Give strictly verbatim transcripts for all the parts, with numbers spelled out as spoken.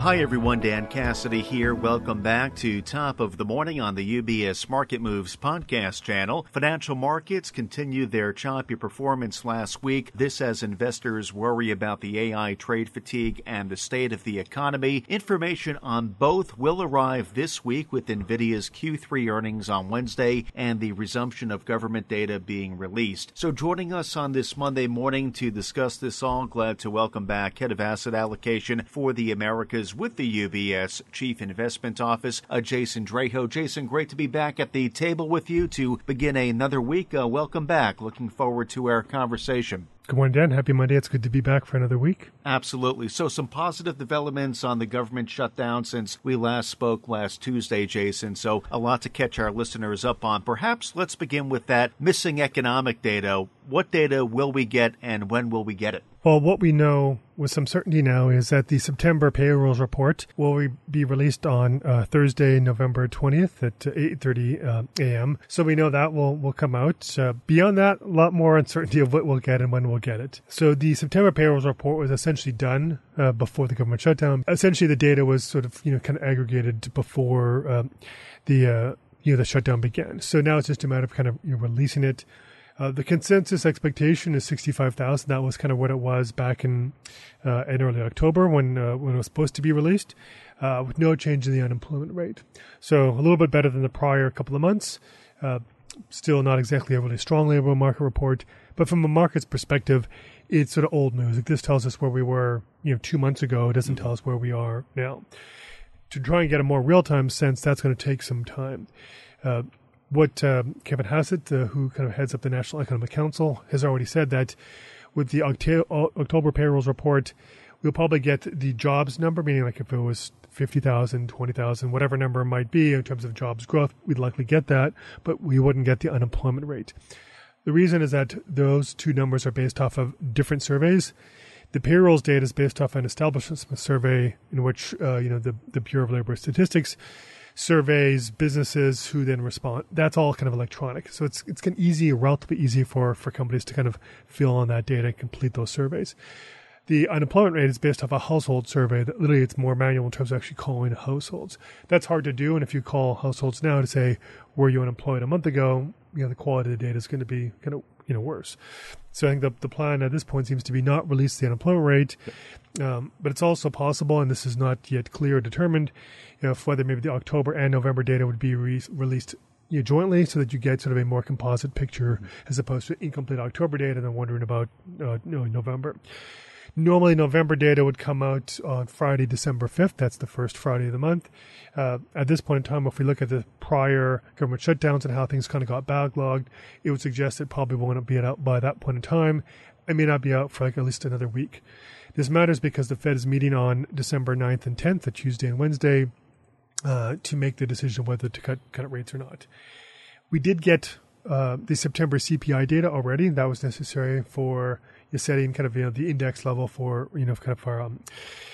Hi everyone, Dan Cassidy here. Welcome back to Top of the Morning on the U B S Market Moves podcast channel. Financial markets continue their choppy performance last week. This as investors worry about the A I trade fatigue and the state of the economy. Information on both will arrive this week with NVIDIA's Q three earnings on Wednesday and the resumption of government data being released. So joining us on this Monday morning to discuss this all, glad to welcome back Head of Asset Allocation for the Americas with the U B S Chief Investment Office, uh, Jason Draho. Jason, great to be back at the table with you to begin another week. Uh, welcome back. Looking forward to our conversation. Good morning, Dan. Happy Monday. It's good to be back for another week. Absolutely. So some positive developments on the government shutdown since we last spoke last Tuesday, Jason. So a lot to catch our listeners up on. Perhaps let's begin with that missing economic data. What data will we get and when will we get it? Well, what we know with some certainty now is that the September payrolls report will be released on uh, Thursday, November twentieth at eight thirty uh, a.m. So we know that will, will come out. Uh, beyond that, a lot more uncertainty of what we'll get and when we'll get it. So the September payrolls report was essentially done uh, before the government shutdown. Essentially, the data was sort of, you know, kind of aggregated before um, the, uh, you know, the shutdown began. So now it's just a matter of kind of, you know, releasing it. Uh, the consensus expectation is sixty-five thousand. That was kind of what it was back in uh, in early October when uh, when it was supposed to be released, uh, with no change in the unemployment rate. So a little bit better than the prior couple of months. Uh, still not exactly a really strong labor market report, but from a market's perspective, it's sort of old news. Like, this tells us where we were, you know, two months ago. It doesn't tell us where we are now. To try and get a more real-time sense, that's going to take some time. Uh, What uh, Kevin Hassett, uh, who kind of heads up the National Economic Council, has already said that with the Octa- October payrolls report, we'll probably get the jobs number, meaning like if it was fifty thousand, twenty thousand, whatever number it might be in terms of jobs growth, we'd likely get that, but we wouldn't get the unemployment rate. The reason is that those two numbers are based off of different surveys. The payrolls data is based off an establishment survey in which uh, you know the, the Bureau of Labor Statistics surveys businesses who then respond. That's all kind of electronic. So it's it's kind of easy, relatively easy for, for companies to kind of fill on that data and complete those surveys. The unemployment rate is based off a household survey that literally it's more manual in terms of actually calling households. That's hard to do. And if you call households now to say, were you unemployed a month ago, you know, the quality of the data is going to be kind of, you know, worse. So I think the, the plan at this point seems to be not release the unemployment rate, um, but it's also possible, and this is not yet clear or determined, you know, if whether maybe the October and November data would be re- released you know, jointly so that you get sort of a more composite picture mm-hmm. as opposed to incomplete October data and then wondering about uh, no, November. Normally, November data would come out on Friday, December fifth. That's the first Friday of the month. Uh, at this point in time, if we look at the prior government shutdowns and how things kind of got backlogged, it would suggest it probably won't be out by that point in time. It may not be out for like at least another week. This matters because the Fed is meeting on December ninth and tenth, a Tuesday and Wednesday, uh, to make the decision whether to cut, cut rates or not. We did get uh, the September C P I data already. That was necessary for you're setting kind of, you know, the index level for, you know, kind of for, um,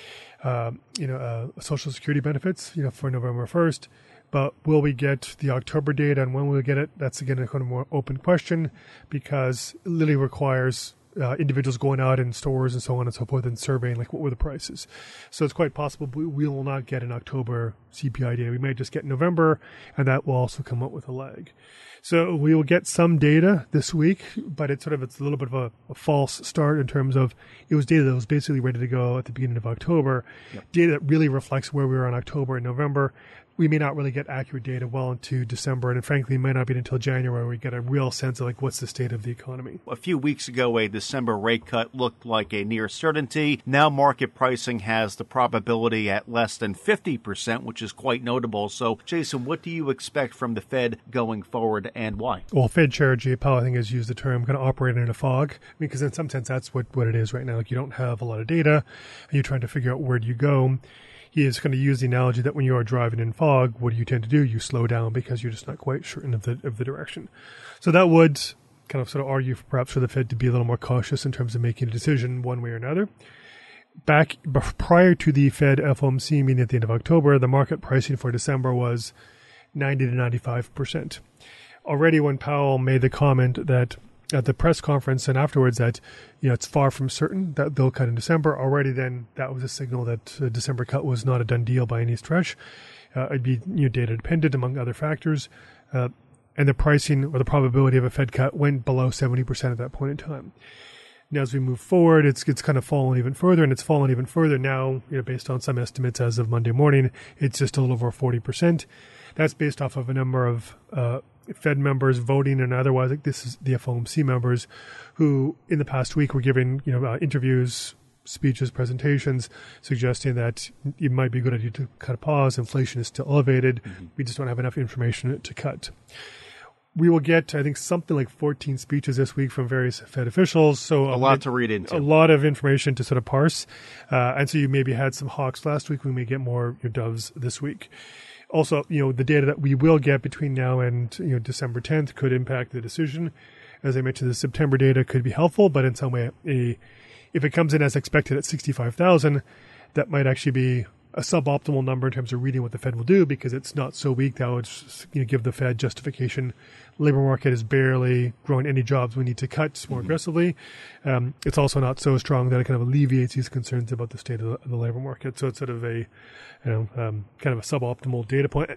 uh, you know, uh, Social Security benefits, you know, for November first. But will we get the October data and when will we get it? That's, again, a kind of more open question because it literally requires uh, individuals going out in stores and so on and so forth and surveying, like, what were the prices. So it's quite possible we, we will not get an October C P I data. We may just get November, and that will also come up with a lag. So we will get some data this week, but it's sort of it's a little bit of a, a false start in terms of it was data that was basically ready to go at the beginning of October, yep. Data that really reflects where we were in October and November. We may not really get accurate data well into December, and frankly, it might not be until January we get a real sense of like what's the state of the economy. A few weeks ago, a December rate cut looked like a near certainty. Now market pricing has the probability at less than fifty percent, which is quite notable. So, Jason, what do you expect from the Fed going forward and why? Well, Fed Chair Jay Powell, I think, has used the term kind of operating in a fog, because in some sense that's what, what it is right now. Like, you don't have a lot of data, and you're trying to figure out where do you go. He is going to use the analogy that when you are driving in fog, what do you tend to do? You slow down because you're just not quite certain of the of the direction. So that would kind of sort of argue for, perhaps for the Fed to be a little more cautious in terms of making a decision one way or another. Back prior to the Fed F O M C meeting at the end of October, the market pricing for December was ninety to ninety-five percent. Already when Powell made the comment that at the press conference and afterwards that, you know, it's far from certain that they'll cut in December. Already then that was a signal that a December cut was not a done deal by any stretch. Uh, it'd be, you know, data dependent among other factors. Uh, and the pricing or the probability of a Fed cut went below seventy percent at that point in time. Now, as we move forward, it's it's kind of fallen even further, and it's fallen even further now, you know, based on some estimates as of Monday morning. It's just a little over forty percent. That's based off of a number of uh, Fed members voting and otherwise, like this is the F O M C members who in the past week were giving, you know, uh, interviews, speeches, presentations, suggesting that it might be a good idea to cut a pause. Inflation is still elevated. Mm-hmm. We just don't have enough information to cut. We will get, I think, something like fourteen speeches this week from various Fed officials. So a lot it, to read into. A lot of information to sort of parse. Uh, and so you maybe had some hawks last week. We may get more you know, doves this week. Also, you know, the data that we will get between now and you know December tenth could impact the decision. As I mentioned, the September data could be helpful, but in some way, a, if it comes in as expected at sixty-five thousand, that might actually be a suboptimal number in terms of reading what the Fed will do because it's not so weak that would you know, give the Fed justification. Labor market is barely growing any jobs we need to cut more mm-hmm. aggressively. Um, it's also not so strong that it kind of alleviates these concerns about the state of the, of the labor market. So it's sort of a, you know, um, kind of a suboptimal data point.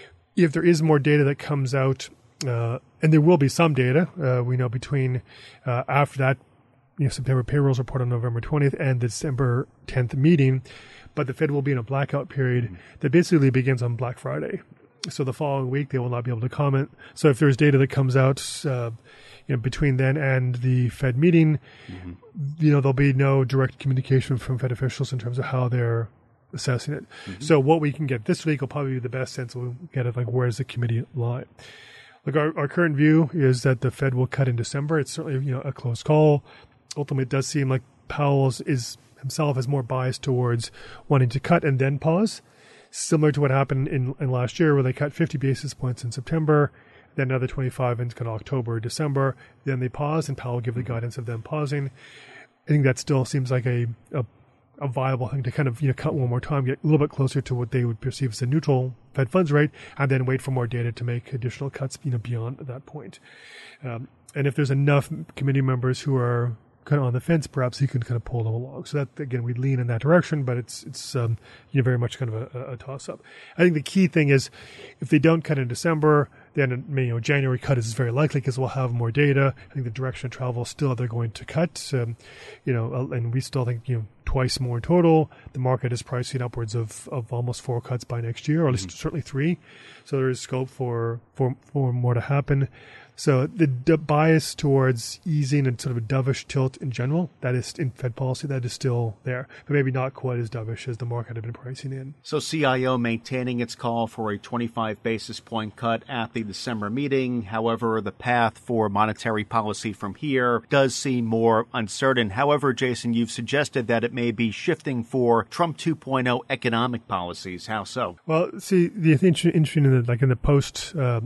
If there is more data that comes out, uh, and there will be some data, uh, we know between uh, after that, you know, September payrolls report on November twentieth and the December tenth meeting, but the Fed will be in a blackout period mm-hmm. that basically begins on Black Friday. So the following week, they will not be able to comment. So if there's data that comes out uh, you know, between then and the Fed meeting, mm-hmm. you know, there'll be no direct communication from Fed officials in terms of how they're assessing it. Mm-hmm. So what we can get this week will probably be the best sense we'll get at, like, where's the committee lie? Like our, our current view is that the Fed will cut in December. It's certainly, you know, a close call. Ultimately, it does seem like Powell is himself is more biased towards wanting to cut and then pause. Similar to what happened in, in last year where they cut fifty basis points in September, then another twenty-five in kind of October, December, then they pause and Powell give the guidance of them pausing. I think that still seems like a, a, a viable thing to kind of you know cut one more time, get a little bit closer to what they would perceive as a neutral Fed funds rate, and then wait for more data to make additional cuts you know beyond that point. Um, and if there's enough committee members who are kind of on the fence, perhaps he can kind of pull them along. So that, again, we lean in that direction, but it's it's um, you know very much kind of a, a toss-up. I think the key thing is if they don't cut in December, then you know January cut is very likely because we'll have more data. I think the direction of travel still they're going to cut, um, you know, and we still think you know twice more in total. The market is pricing upwards of, of almost four cuts by next year, or at least mm-hmm. certainly three. So there is scope for for for more to happen. So the d- bias towards easing and sort of a dovish tilt in general, that is in Fed policy, that is still there, but maybe not quite as dovish as the market had been pricing in. So C I O maintaining its call for a twenty-five basis point cut at the December meeting. However, the path for monetary policy from here does seem more uncertain. However, Jason, you've suggested that it may be shifting for Trump two point oh economic policies. How so? Well, see, the interesting in the, like in the post, uh,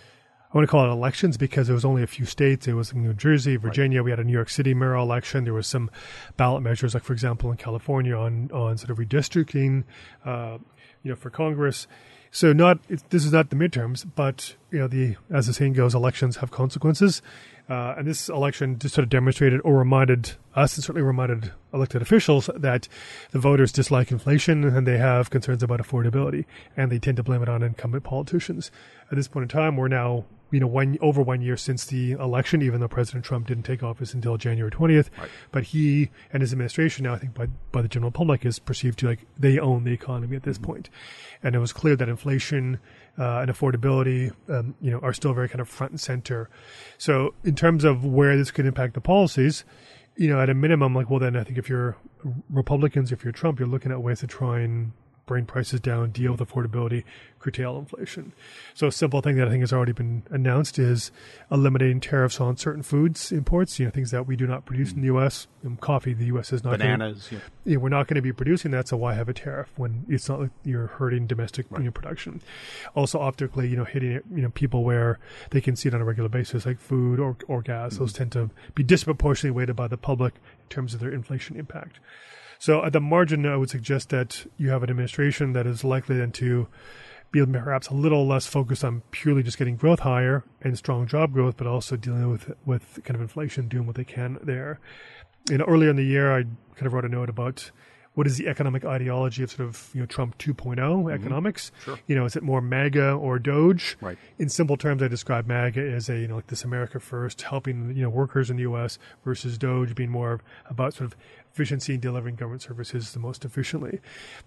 I want to call it elections because there was only a few states. It was in New Jersey, Virginia. Right. We had a New York City mayoral election. There was some ballot measures, like, for example, in California on, on sort of redistricting, uh, you know, for Congress. So not it, this is not the midterms, but, you know, the as the saying goes, elections have consequences. Uh, and this election just sort of demonstrated or reminded us and certainly reminded elected officials that the voters dislike inflation and they have concerns about affordability, and they tend to blame it on incumbent politicians. At this point in time, we're now, you know, one over one year since the election, even though President Trump didn't take office until January twentieth. Right. But he and his administration now, I think by, by the general public, is perceived to, like, they own the economy at this mm-hmm. point. And it was clear that inflation uh, and affordability, um, you know, are still very kind of front and center. So in terms of where this could impact the policies, you know, at a minimum, like, well, then I think if you're Republicans, if you're Trump, you're looking at ways to try and bring prices down, deal with affordability, curtail inflation. So a simple thing that I think has already been announced is eliminating tariffs on certain foods imports, you know, things that we do not produce mm. in the U S. Um, coffee, the U S is not Bananas, gonna, yeah. yeah. We're not going to be producing that, so why have a tariff when it's not like you're hurting domestic right. you know, production? Also optically, you know, hitting you know people where they can see it on a regular basis, like food or, or gas. Mm. Those tend to be disproportionately weighted by the public in terms of their inflation impact. So at the margin, I would suggest that you have an administration that is likely then to be perhaps a little less focused on purely just getting growth higher and strong job growth, but also dealing with with kind of inflation, doing what they can there. You know, earlier in the year, I kind of wrote a note about what is the economic ideology of sort of, you know, Trump two point oh mm-hmm. economics. Sure. You know, is it more MAGA or Doge? Right. In simple terms, I describe MAGA as a, you know, like this America first, helping, you know, workers in the U S versus Doge being more about sort of efficiency and delivering government services the most efficiently.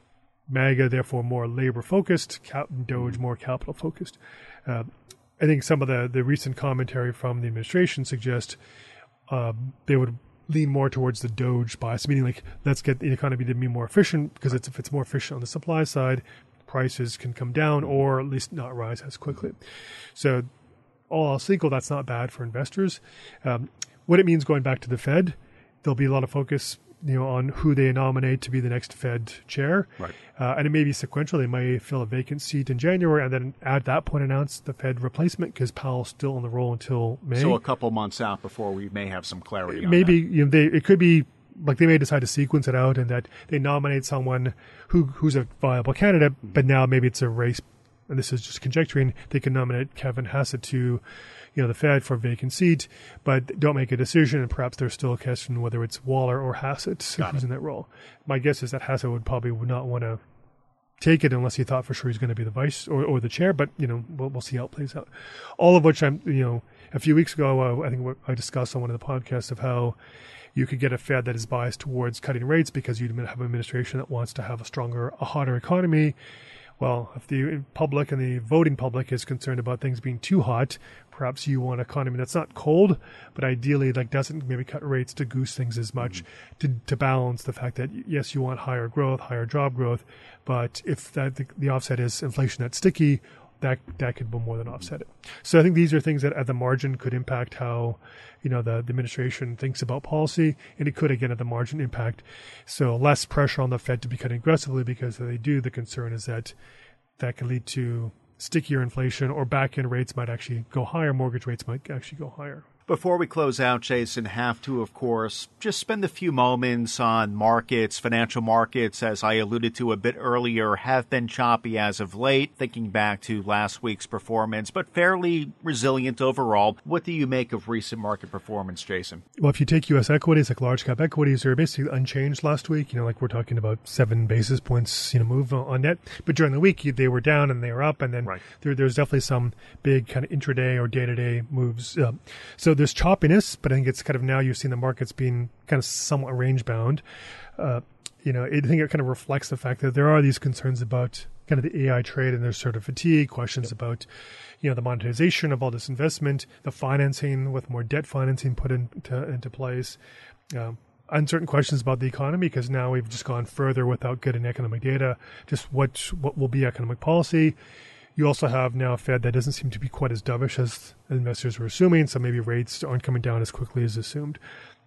MAGA, therefore, more labor-focused, Cap- Doge more capital-focused. Uh, I think some of the, the recent commentary from the administration suggests uh, they would lean more towards the Doge bias, meaning like let's get the economy to be more efficient, because it's, if it's more efficient on the supply side, prices can come down or at least not rise as quickly. So all else equal, that's not bad for investors. Um, what it means going back to the Fed, there'll be a lot of focus, you know, on who they nominate to be the next Fed chair. Right. Uh, and it may be sequential. They may fill a vacant seat in January and then at that point announce the Fed replacement, because Powell's still on the roll until May. So a couple months out before we may have some clarity on Maybe, that. You know, they, it could be like they may decide to sequence it out and that they nominate someone who who's a viable candidate, mm-hmm. but now maybe it's a race, and this is just conjecturing, they can nominate Kevin Hassett to, you know, the Fed for a vacant seat, but don't make a decision, and perhaps there's still a question whether it's Waller or Hassett who's in that role. My guess is that Hassett would probably would not want to take it unless he thought for sure he's going to be the vice or, or the chair, but, you know, we'll, we'll see how it plays out. All of which I'm, you know, a few weeks ago, uh, I think what I discussed on one of the podcasts of how you could get a Fed that is biased towards cutting rates because you have an administration that wants to have a stronger, a hotter economy. Well, if the public and the voting public is concerned about things being too hot, perhaps you want an economy that's not cold, but ideally like doesn't maybe cut rates to goose things as much, mm-hmm. to, to balance the fact that, yes, you want higher growth, higher job growth, but if that the, the offset is inflation that's sticky, that that could more than offset it. So I think these are things that at the margin could impact how, you know, the, the administration thinks about policy, and it could, again, at the margin impact. So less pressure on the Fed to be cutting aggressively, because if they do, the concern is that that could lead to stickier inflation, or back-end rates might actually go higher, mortgage rates might actually go higher. Before we close out, Jason, have to, of course, just spend a few moments on markets. Financial markets, as I alluded to a bit earlier, have been choppy as of late, thinking back to last week's performance, but fairly resilient overall. What do you make of recent market performance, Jason? Well, if you take U S equities, like large cap equities, they're basically unchanged last week. You know, like we're talking about seven basis points, you know, move on net. But during the week, they were down and they were up. And then right. there, there's definitely some big kind of intraday or day-to-day moves. Um, so there's choppiness, but I think it's kind of now you've seen the markets being kind of somewhat range bound. Uh, you know, I think it kind of reflects the fact that there are these concerns about kind of the A I trade, and there's sort of fatigue, questions yep. about, you know, the monetization of all this investment, the financing with more debt financing put into, into place, um, uncertain questions about the economy, because now we've just gone further without getting economic data, just what what will be economic policy. You also have now a Fed that doesn't seem to be quite as dovish as investors were assuming, so maybe rates aren't coming down as quickly as assumed.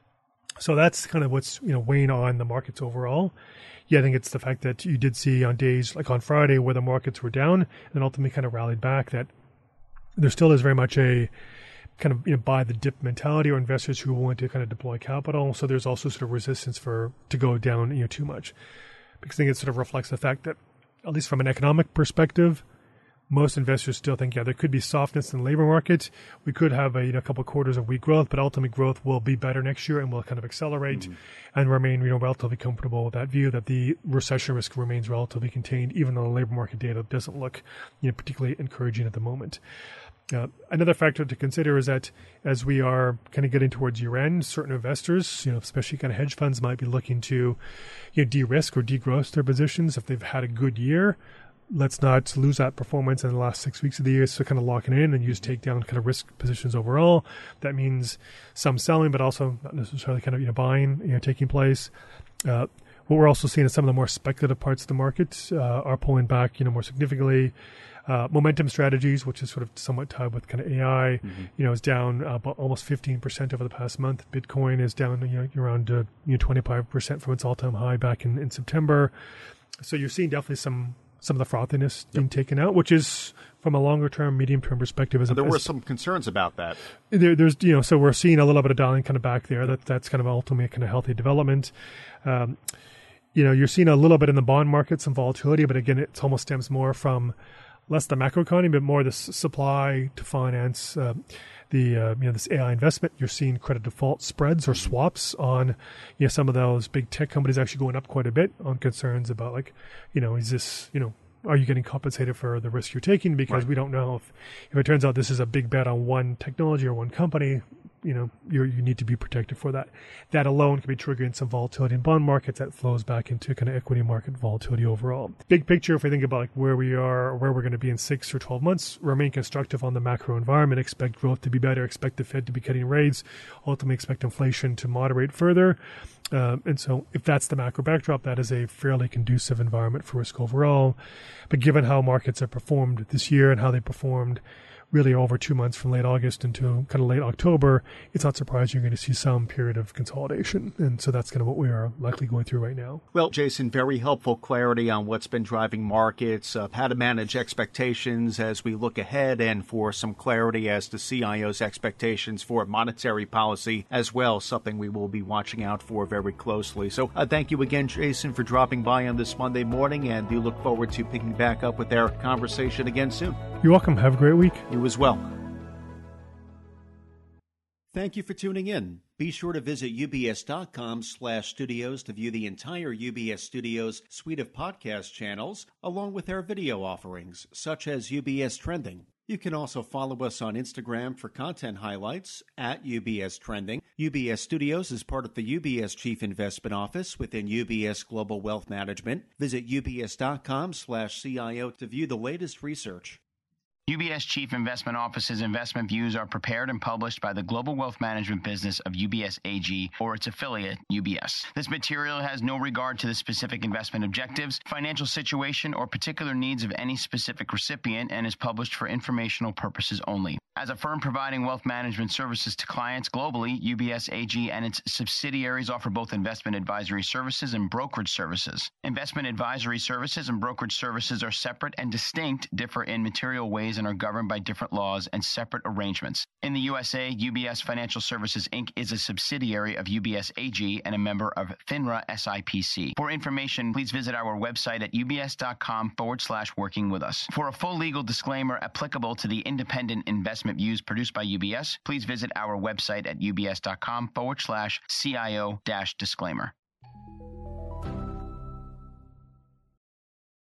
So that's kind of what's, you know, weighing on the markets overall. Yeah, I think it's the fact that you did see on days like on Friday where the markets were down and ultimately kind of rallied back, that there still is very much a kind of, you know, buy the dip mentality, or investors who want to kind of deploy capital. So there's also sort of resistance for to go down, you know, too much, because I think it sort of reflects the fact that, at least from an economic perspective, most investors still think, yeah, there could be softness in the labor market. We could have a, you know, a couple of quarters of weak growth, but ultimate growth will be better next year and will kind of accelerate, mm-hmm. and remain, you know, relatively comfortable with that view that the recession risk remains relatively contained, even though the labor market data doesn't look, you know, particularly encouraging at the moment. Uh, another factor to consider is that as we are kind of getting towards year end, certain investors, you know, especially kind of hedge funds, might be looking to, you know, de-risk or degross their positions if they've had a good year. Let's not lose that performance in the last six weeks of the year, so kind of locking in and use take down kind of risk positions overall. That means some selling, but also not necessarily kind of, you know, buying, you know, taking place. Uh, what we're also seeing is some of the more speculative parts of the market uh, are pulling back, you know, more significantly. Uh, momentum strategies, which is sort of somewhat tied with kind of A I, mm-hmm. you know, is down uh, about almost fifteen percent over the past month. Bitcoin is down, you know, around uh, you know, twenty-five percent from its all-time high back in, in September. So you're seeing definitely some some of the frothiness yep. being taken out, which is from a longer term, medium term perspective. As there as, were some concerns about that. There, there's, you know, so we're seeing a little bit of dialing kind of back there. That that's kind of ultimately a kind of healthy development. Um, you know, you're seeing a little bit in the bond market, some volatility, but again, it almost stems more from less the macroeconomy, but more the s- supply to finance uh, the uh, you know this A I investment. You're seeing credit default spreads or swaps on you know some of those big tech companies actually going up quite a bit on concerns about like you know is this you know are you getting compensated for the risk you're taking, because right. we don't know if if it turns out this is a big bet on one technology or one company. You know, you you need to be protected for that. That alone can be triggering some volatility in bond markets that flows back into kind of equity market volatility overall. Big picture, if we think about like where we are or where we're going to be in six or twelve months, remain constructive on the macro environment, expect growth to be better, expect the Fed to be cutting rates, ultimately expect inflation to moderate further. Um, and so if that's the macro backdrop, that is a fairly conducive environment for risk overall. But given how markets have performed this year and how they performed really over two months from late August into kind of late October, it's not surprising you're going to see some period of consolidation. And so that's kind of what we are likely going through right now. Well, Jason, very helpful clarity on what's been driving markets, uh, how to manage expectations as we look ahead, and for some clarity as to C I O's expectations for monetary policy as well, something we will be watching out for very closely. So uh, thank you again, Jason, for dropping by on this Monday morning, and we look forward to picking back up with our conversation again soon. You're welcome. Have a great week. You as well. Thank you for tuning in. Be sure to visit ubs.com slash studios to view the entire U B S Studios suite of podcast channels, along with our video offerings, such as U B S Trending. You can also follow us on Instagram for content highlights at U B S Trending. U B S Studios is part of the U B S Chief Investment Office within U B S Global Wealth Management. Visit ubs.com slash CIO to view the latest research. U B S Chief Investment Office's investment views are prepared and published by the Global Wealth Management business of U B S A G or its affiliate, U B S. This material has no regard to the specific investment objectives, financial situation, or particular needs of any specific recipient and is published for informational purposes only. As a firm providing wealth management services to clients globally, U B S A G and its subsidiaries offer both investment advisory services and brokerage services. Investment advisory services and brokerage services are separate and distinct, differ in material ways, and are governed by different laws and separate arrangements. In the U S A, U B S Financial Services, Incorporated is a subsidiary of U B S A G and a member of FINRA S I P C. For information, please visit our website at ubs.com forward slash working with us. For a full legal disclaimer applicable to the independent investment views produced by U B S, please visit our website at ubs.com forward slash CIO dash disclaimer.